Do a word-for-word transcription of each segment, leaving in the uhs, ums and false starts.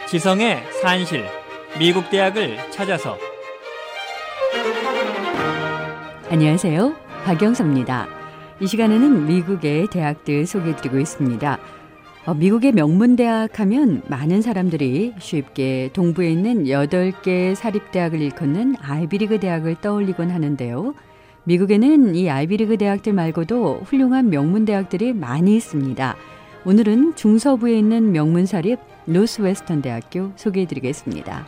지성의 산실, 미국 대학을 찾아서. 안녕하세요. 박영서입니다. 이 시간에는 미국의 대학들 소개해드리고 있습니다. 어, 미국의 명문대학 하면 많은 사람들이 쉽게 동부에 있는 여덟 개 사립대학을 일컫는 아이비리그 대학을 떠올리곤 하는데요. 미국에는 이 아이비리그 대학들 말고도 훌륭한 명문대학들이 많이 있습니다. 오늘은 중서부에 있는 명문사립 노스웨스턴 대학교 소개해드리겠습니다.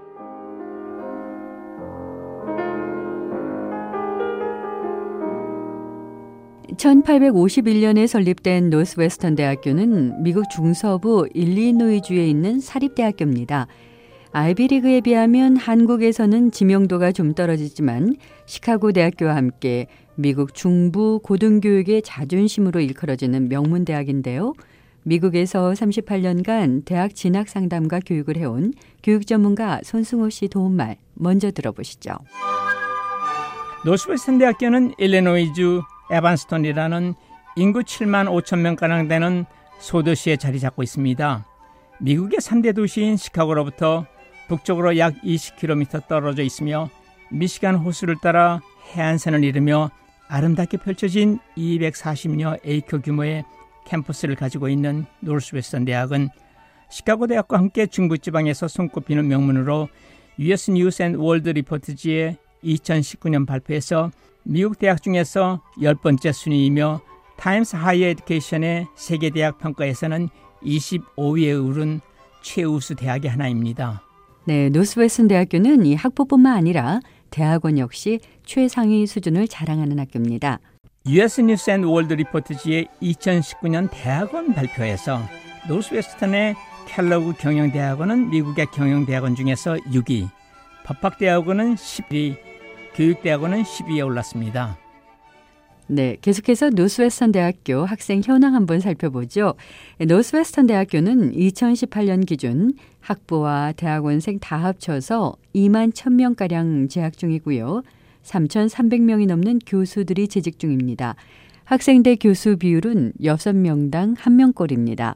천팔백오십일 년에 설립된 노스웨스턴 대학교는 미국 중서부 일리노이주에 있는 사립대학교입니다. 아이비리그에 비하면 한국에서는 지명도가 좀 떨어지지만 시카고 대학교와 함께 미국 중부 고등교육의 자존심으로 일컬어지는 명문대학인데요. 미국에서 삼십팔 년간 대학 진학 상담과 교육을 해온 교육 전문가 손승호 씨 도움말 먼저 들어보시죠. 노스웨스턴 대학교는 일리노이주 에반스톤이라는 인구 칠만 오천 명가량 되는 소도시에 자리 잡고 있습니다. 미국의 삼 대 도시인 시카고로부터 북쪽으로 약 이십 킬로미터 떨어져 있으며 미시간 호수를 따라 해안선을 이루며 아름답게 펼쳐진 이백사십여 에이커 규모의 캠퍼스를 가지고 있는 노스웨스턴 대학은 시카고 대학과 함께 중부지방에서 손꼽히는 명문으로 유에스 뉴스 앤 월드 리포트지의 이천십구 년 발표에서 미국 대학 중에서 열 번째 순위이며 타임스 하이어 에듀케이션의 세계 대학 평가에서는 이십오 위에 오른 최우수 대학의 하나입니다. 네, 노스웨스턴 대학교는 이 학부뿐만 아니라 대학원 역시 최상위 수준을 자랑하는 학교입니다. 유에스 뉴스 앤 월드 리포트지의 이천십구 년 대학원 발표에서 노스웨스턴의 켈러그 경영대학원은 미국의 경영대학원 중에서 육 위, 법학대학원은 십 위, 교육대학원은 십 위에 올랐습니다. 네, 계속해서 노스웨스턴 대학교 학생 현황 한번 살펴보죠. 노스웨스턴 대학교는 이천십팔 년 기준 학부와 대학원생 다 합쳐서 이만 천 명가량 재학 중이고요. 삼천삼백 명이 넘는 교수들이 재직 중입니다. 학생 대 교수 비율은 여섯 명당 한 명꼴입니다.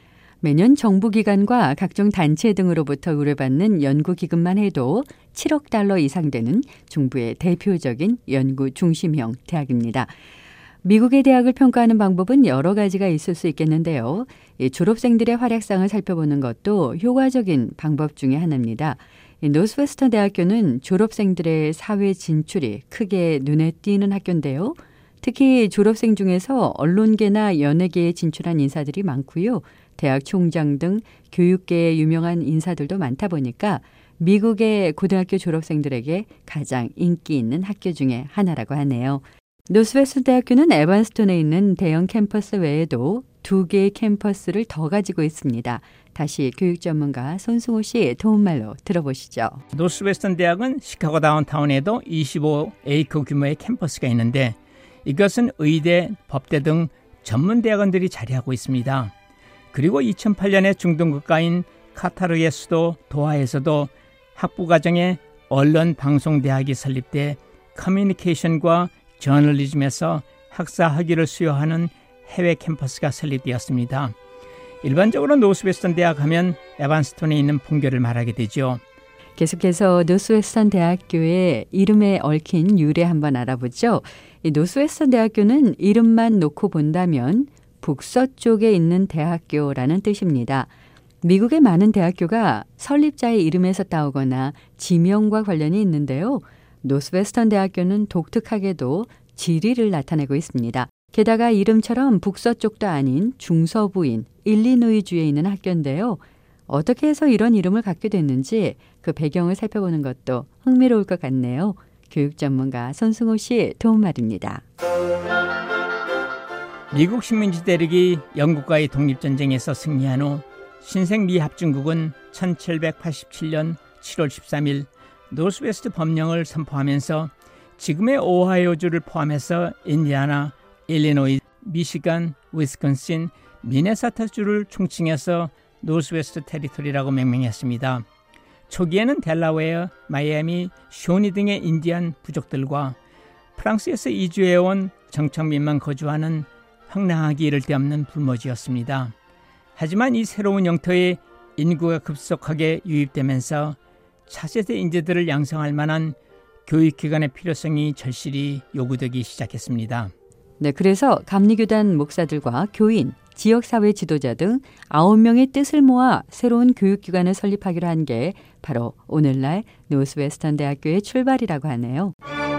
매년 정부기관과 각종 단체 등으로부터 의뢰받는 연구기금만 해도 칠억 달러 이상 되는 중부의 대표적인 연구 중심형 대학입니다. 미국의 대학을 평가하는 방법은 여러 가지가 있을 수 있겠는데요. 이 졸업생들의 활약상을 살펴보는 것도 효과적인 방법 중에 하나입니다. 이 노스웨스턴 대학교는 졸업생들의 사회 진출이 크게 눈에 띄는 학교인데요. 특히 졸업생 중에서 언론계나 연예계에 진출한 인사들이 많고요. 대학 총장 등 교육계에 유명한 인사들도 많다 보니까 미국의 고등학교 졸업생들에게 가장 인기 있는 학교 중에 하나라고 하네요. 노스웨스턴 대학교는 에반스톤에 있는 대형 캠퍼스 외에도 두 개의 캠퍼스를 더 가지고 있습니다. 다시 교육 전문가 손승호 씨 도움말로 들어보시죠. 노스웨스턴 대학은 시카고 다운타운에도 이십오 에이커 규모의 캠퍼스가 있는데 이것은 의대, 법대 등 전문 대학원들이 자리하고 있습니다. 그리고 이천팔 년에 중동 국가인 카타르의 수도 도하에서도 학부과정에 언론방송대학이 설립돼 커뮤니케이션과 저널리즘에서 학사 학위를 수여하는 해외 캠퍼스가 설립되었습니다. 일반적으로 노스웨스턴 대학 하면 에반스톤에 있는 본교를 말하게 되죠. 계속해서 노스웨스턴 대학교의 이름에 얽힌 유래 한번 알아보죠. 이 노스웨스턴 대학교는 이름만 놓고 본다면 북서쪽에 있는 대학교라는 뜻입니다. 미국의 많은 대학교가 설립자의 이름에서 따오거나 지명과 관련이 있는데요. 노스웨스턴 대학교는 독특하게도 지리를 나타내고 있습니다. 게다가 이름처럼 북서쪽도 아닌 중서부인 일리노이주에 있는 학교인데요. 어떻게 해서 이런 이름을 갖게 됐는지 그 배경을 살펴보는 것도 흥미로울 것 같네요. 교육 전문가 손승호 씨 도움말입니다. 미국 식민지 대륙이 영국과의 독립전쟁에서 승리한 후 신생 미합중국은 천칠백팔십칠 년 칠월 십삼일 노스웨스트 법령을 선포하면서 지금의 오하이오주를 포함해서 인디아나, 일리노이, 미시간, 위스콘신, 미네소타주를 총칭해서 노스웨스트 테리토리라고 명명했습니다. 초기에는 델라웨어, 마이애미, 쇼니 등의 인디안 부족들과 프랑스에서 이주해온 정착민만 거주하는 황량하기 이를 데 없는 불모지였습니다. 하지만 이 새로운 영토에 인구가 급속하게 유입되면서 차세대 인재들을 양성할 만한 교육기관의 필요성이 절실히 요구되기 시작했습니다. 네, 그래서 감리교단 목사들과 교인, 지역사회 지도자 등 아홉 명의 뜻을 모아 새로운 교육기관을 설립하기로 한 게 바로 오늘날 노스웨스턴 대학교의 출발이라고 하네요.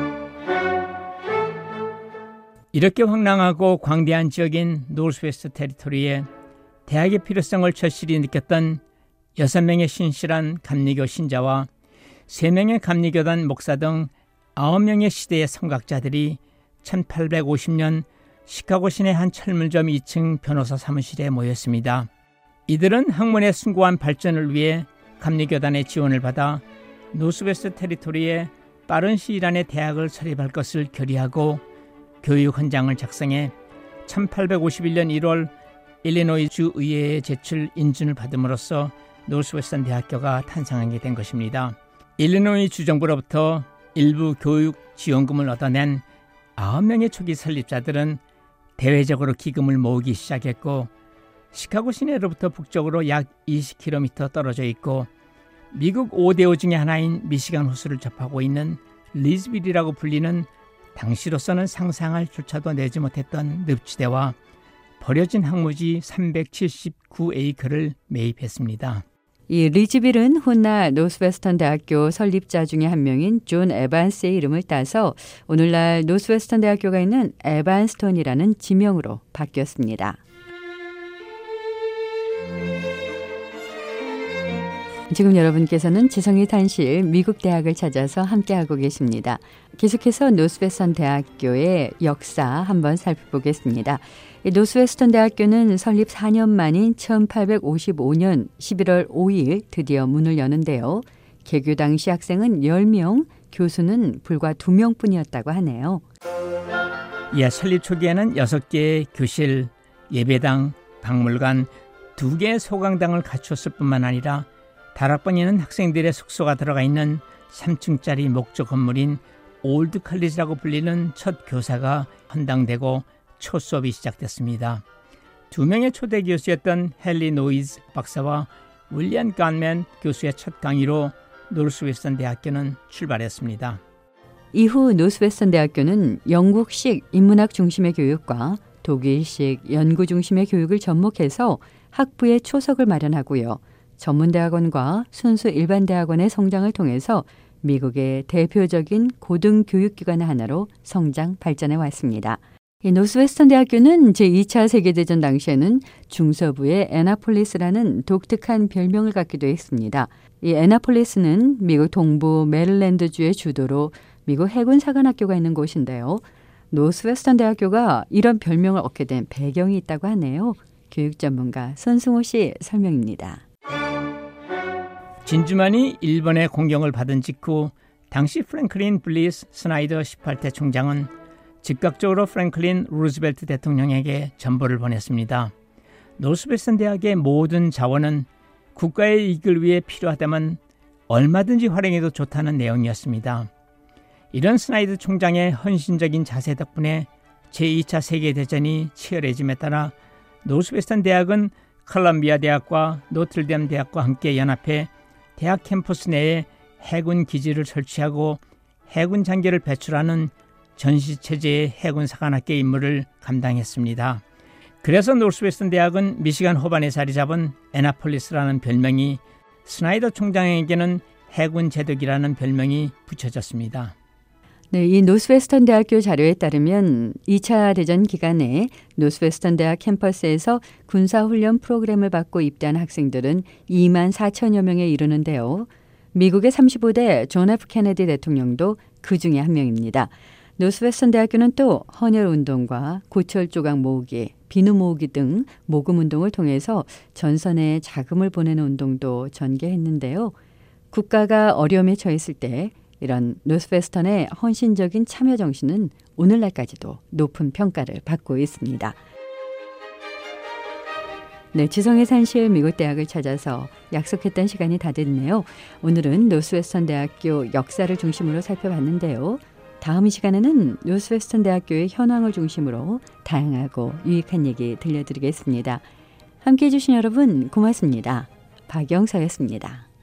이렇게 황량하고 광대한 지역인 노스웨스트 테리토리에 대학의 필요성을 절실히 느꼈던 여섯 명의 신실한 감리교 신자와 세 명의 감리교단 목사 등 아홉 명의 시대의 선각자들이 천팔백오십 년 시카고 시내 한 철물점 이 층 변호사 사무실에 모였습니다. 이들은 학문의 숭고한 발전을 위해 감리교단의 지원을 받아 노스웨스트 테리토리에 빠른 시일 안에 대학을 설립할 것을 결의하고 교육 헌장을 작성해 천팔백오십일 년 일월 일리노이 주 의회에 제출 인준을 받음으로써 노스웨스턴 대학교가 탄생하게 된 것입니다. 일리노이 주정부로부터 일부 교육 지원금을 얻어낸 아홉 명의 초기 설립자들은 대외적으로 기금을 모으기 시작했고 시카고 시내로부터 북쪽으로 약 이십 킬로미터 떨어져 있고 미국 오 대호 중의 하나인 미시간 호수를 접하고 있는 리즈빌이라고 불리는 당시로서는 상상할 조차도 내지 못했던 늪지대와 버려진 항무지 삼백칠십구 에이커를 매입했습니다. 이 리즈빌은 훗날 노스웨스턴 대학교 설립자 중에 한 명인 존 에반스의 이름을 따서 오늘날 노스웨스턴 대학교가 있는 에반스톤이라는 지명으로 바뀌었습니다. 지금 여러분께서는 지성의 탄실 미국 대학을 찾아서 함께하고 계십니다. 계속해서 노스웨스턴 대학교의 역사 한번 살펴보겠습니다. 노스웨스턴 대학교는 설립 사 년 만인 천팔백오십오 년 십일월 오일 드디어 문을 여는데요. 개교 당시 학생은 열 명, 교수는 불과 두 명뿐이었다고 하네요. 예, 설립 초기에는 여섯 개의 교실, 예배당, 박물관, 두 개의 소강당을 갖췄을 뿐만 아니라 다락방에는 학생들의 숙소가 들어가 있는 삼 층짜리 목조 건물인 올드 칼리지라고 불리는 첫 교사가 헌당되고 초 수업이 시작됐습니다. 두 명의 초대 교수였던 헨리 노이즈 박사와 윌리엄 간맨 교수의 첫 강의로 노스웨스턴 대학교는 출발했습니다. 이후 노스웨스턴 대학교는 영국식 인문학 중심의 교육과 독일식 연구 중심의 교육을 접목해서 학부의 초석을 마련하고요. 전문대학원과 순수 일반대학원의 성장을 통해서 미국의 대표적인 고등교육기관의 하나로 성장 발전해 왔습니다. 이 노스웨스턴 대학교는 제이 차 세계대전 당시에는 중서부의 애나폴리스라는 독특한 별명을 갖기도 했습니다. 이 애나폴리스는 미국 동부 메릴랜드주의 주도로 미국 해군 사관학교가 있는 곳인데요. 노스웨스턴 대학교가 이런 별명을 얻게 된 배경이 있다고 하네요. 교육 전문가 손승호 씨 설명입니다. 진주만이 일본의 공격을 받은 직후 당시 프랭클린 블리스 스나이더 십팔 대 총장은 즉각적으로 프랭클린 루즈벨트 대통령에게 전보를 보냈습니다. 노스웨스턴 대학의 모든 자원은 국가의 이익을 위해 필요하다면 얼마든지 활용해도 좋다는 내용이었습니다. 이런 스나이더 총장의 헌신적인 자세 덕분에 제이 차 세계대전이 치열해짐에 따라 노스웨스턴 대학은 컬럼비아 대학과 노틀댐 대학과 함께 연합해 대학 캠퍼스 내에 해군 기지를 설치하고 해군 장교를 배출하는 전시체제의 해군 사관학계 임무를 감당했습니다. 그래서 노스웨스턴 대학은 미시간 호반에 자리 잡은 애나폴리스라는 별명이 스나이더 총장에게는 해군 제독이라는 별명이 붙여졌습니다. 네, 이 노스웨스턴 대학교 자료에 따르면 이 차 대전 기간에 노스웨스턴 대학 캠퍼스에서 군사훈련 프로그램을 받고 입대한 학생들은 이만 사천여 명에 이르는데요. 미국의 삼십오 대 존 에프 케네디 대통령도 그 중에 한 명입니다. 노스웨스턴 대학교는 또 헌혈운동과 고철 조각 모으기, 비누 모으기 등 모금 운동을 통해서 전선에 자금을 보내는 운동도 전개했는데요. 국가가 어려움에 처했을 때 이런 노스웨스턴의 헌신적인 참여 정신은 오늘날까지도 높은 평가를 받고 있습니다. 네, 지성의 산실 미국 대학을 찾아서 약속했던 시간이 다 됐네요. 오늘은 노스웨스턴 대학교 역사를 중심으로 살펴봤는데요. 다음 시간에는 노스웨스턴 대학교의 현황을 중심으로 다양하고 유익한 얘기 들려드리겠습니다. 함께해 주신 여러분 고맙습니다. 박영서였습니다.